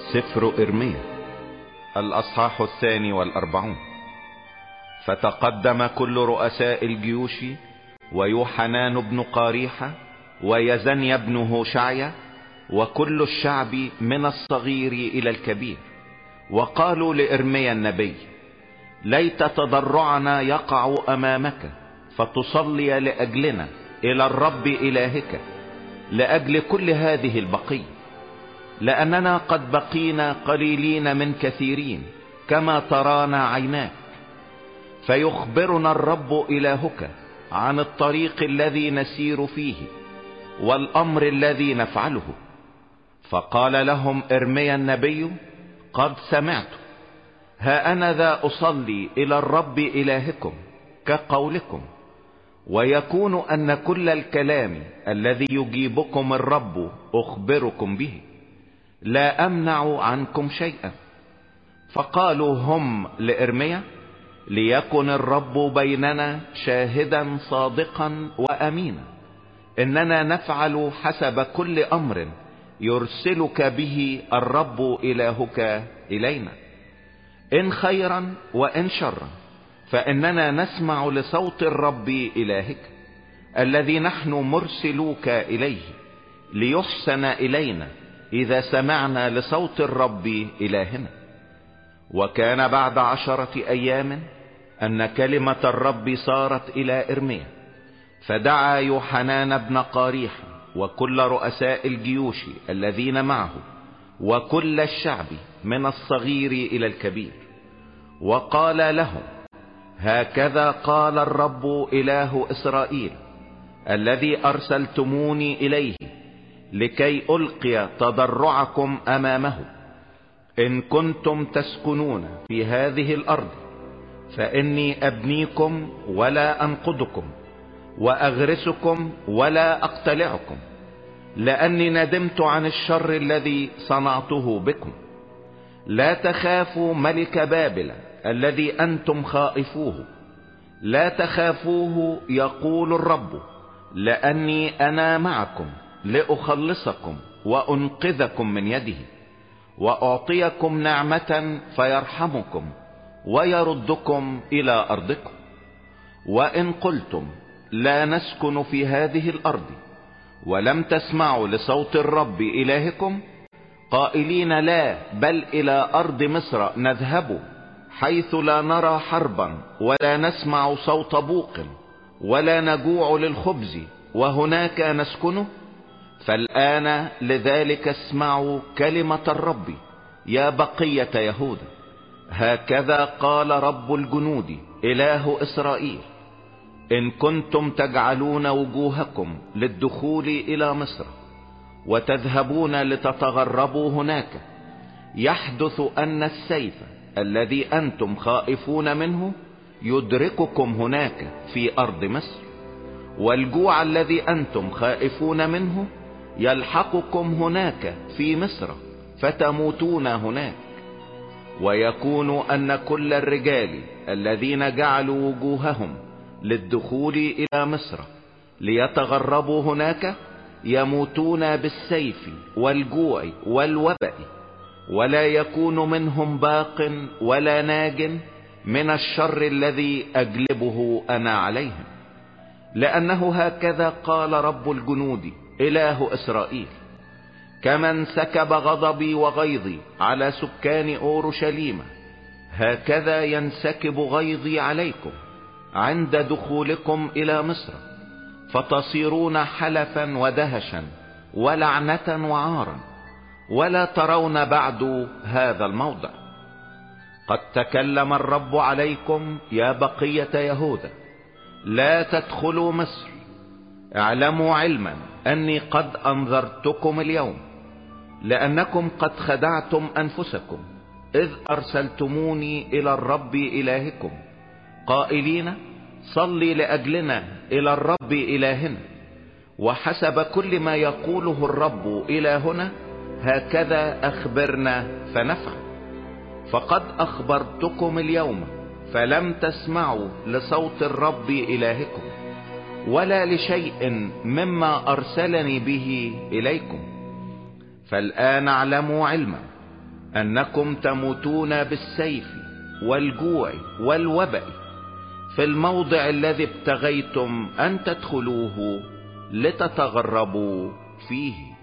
سفر إرميا الأصحاح 42. فتقدم كل رؤساء الجيوش ويوحنان بن قاريحة ويزنيا بن هوشعيا وكل الشعب من الصغير إلى الكبير، وقالوا لإرميا النبي: ليت تضرعنا يقع أمامك فتصلي لأجلنا إلى الرب إلهك لأجل كل هذه البقية، لأننا قد بقينا قليلين من كثيرين كما ترانا عيناك. فيخبرنا الرب إلهك عن الطريق الذي نسير فيه والأمر الذي نفعله. فقال لهم إرميا النبي: قد سمعت، ها أنا ذا أصلي إلى الرب إلهكم كقولكم، ويكون أن كل الكلام الذي يجيبكم الرب أخبركم به، لا أمنع عنكم شيئا. فقالوا هم لإرميا: ليكن الرب بيننا شاهدا صادقا وأمينا، إننا نفعل حسب كل أمر يرسلك به الرب إلهك إلينا، إن خيرا وإن شرا، فإننا نسمع لصوت الرب إلهك الذي نحن مرسلوك إليه، ليحسن إلينا إذا سمعنا لصوت الرب إلهنا. وكان بعد 10 أيام أن كلمة الرب صارت إلى إرميا، فدعا يوحنان بن قاريحة وكل رؤساء الجيوش الذين معه وكل الشعب من الصغير إلى الكبير، وقال لهم: هكذا قال الرب إله إسرائيل الذي أرسلتموني إليه لكي ألقي تضرعكم أمامه: إن كنتم تسكنون في هذه الأرض فإني أبنيكم ولا أنقضكم وأغرسكم ولا أقتلعكم، لأني ندمت عن الشر الذي صنعته بكم. لا تخافوا ملك بابل الذي أنتم خائفوه، لا تخافوه يقول الرب، لأني أنا معكم لأخلصكم وأنقذكم من يده، وأعطيكم نعمة فيرحمكم ويردكم إلى أرضكم. وإن قلتم: لا نسكن في هذه الأرض، ولم تسمعوا لصوت الرب إلهكم قائلين: لا بل إلى أرض مصر نذهب، حيث لا نرى حربا ولا نسمع صوت بوق ولا نجوع للخبز وهناك نسكنه، فالآن لذلك اسمعوا كلمة الرب يا بقية يهوذا. هكذا قال رب الجنود إله إسرائيل: إن كنتم تجعلون وجوهكم للدخول إلى مصر وتذهبون لتتغربوا هناك، يحدث أن السيف الذي أنتم خائفون منه يدرككم هناك في أرض مصر، والجوع الذي أنتم خائفون منه يلحقكم هناك في مصر فتموتون هناك. ويكون أن كل الرجال الذين جعلوا وجوههم للدخول إلى مصر ليتغربوا هناك يموتون بالسيف والجوع والوباء، ولا يكون منهم باق ولا ناج من الشر الذي أجلبه أنا عليهم، لأنه هكذا قال رب الجنود إله إسرائيل: كمن سكب غضبي وغيظي على سكان أورشليم، هكذا ينسكب غيظي عليكم عند دخولكم إلى مصر، فتصيرون حلفا ودهشا ولعنة وعارا، ولا ترون بعد هذا الموضع. قد تكلم الرب عليكم يا بقية يهوذا: لا تدخلوا مصر. اعلموا علما أني قد أنذرتكم اليوم، لأنكم قد خدعتم أنفسكم إذ أرسلتموني إلى الرب إلهكم قائلين: صلي لأجلنا إلى الرب إلهنا، وحسب كل ما يقوله الرب إلهنا هكذا أخبرنا فنفعل. فقد أخبرتكم اليوم فلم تسمعوا لصوت الرب إلهكم ولا لشيء مما أرسلني به إليكم. فالآن اعلموا علما انكم تموتون بالسيف والجوع والوباء في الموضع الذي ابتغيتم ان تدخلوه لتتغربوا فيه.